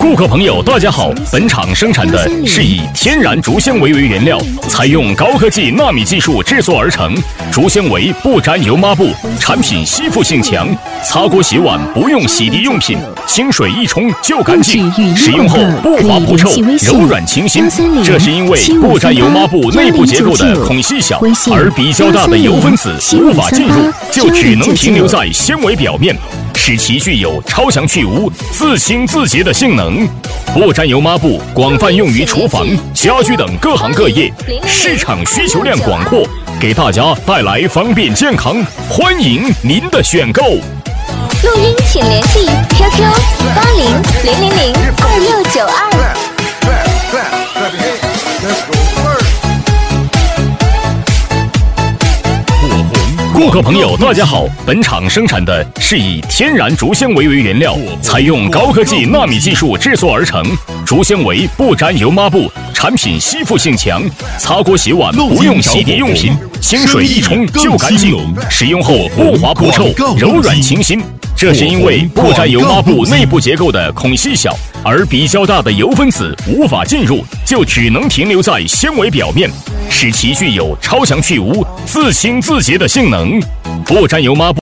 顾客朋友，大家好！本厂生产的是以天然竹纤维为原料，采用高科技纳米技术制作而成。竹纤维不沾油抹布，产品吸附性强，擦锅洗碗不用洗涤用品，清水一冲就干净。使用后不滑不臭，柔软清新。这是因为不沾油抹布内部结构的孔隙小，而比较大的油分子无法进入，就只能停留在纤维表面。使其具有超强去污、自清自洁的性能。不沾油抹布广泛用于厨房、家居等各行各业，市场需求量广阔，给大家带来方便健康。欢迎您的选购。 录音请联系 QQ8000002692。 顾客朋友，大家好！本厂生产的是以天然竹纤维为原料，采用高科技纳米技术制作而成。竹纤维不沾油抹布，产品吸附性强，擦锅洗碗不用洗涤用品，清水一冲就干净。使用后不滑不臭，柔软清新。这是因为不沾油抹布内部结构的孔隙小，而比较大的油分子无法进入，就只能停留在纤维表面，使其具有超强去污、自清自洁的性能。不沾油抹布